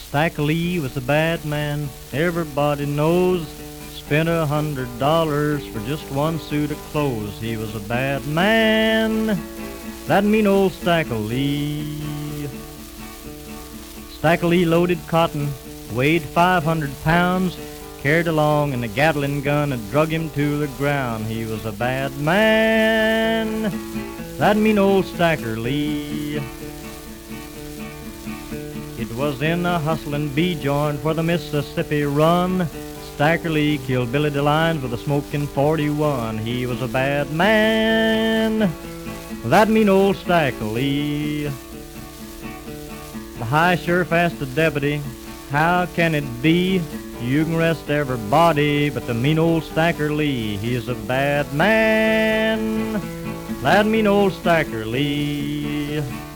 Stacker Lee was a bad man, everybody knows. Spent $100 for just one suit of clothes. He was a bad man, that mean old Stacker Lee. Stacker Lee loaded cotton, weighed 500 pounds, carried along in a Gatling gun and drug him to the ground. He was a bad man, that mean old Stacker Lee. It was in a hustlin' bee joint for the Mississippi run. Stacker Lee killed Billy DeLines with a smoking 41. He was a bad man, that mean old Stacker Lee. The high sheriff asked the deputy, how can it be you can arrest everybody but the mean old Stacker Lee? He's a bad man, that mean old Stacker Lee.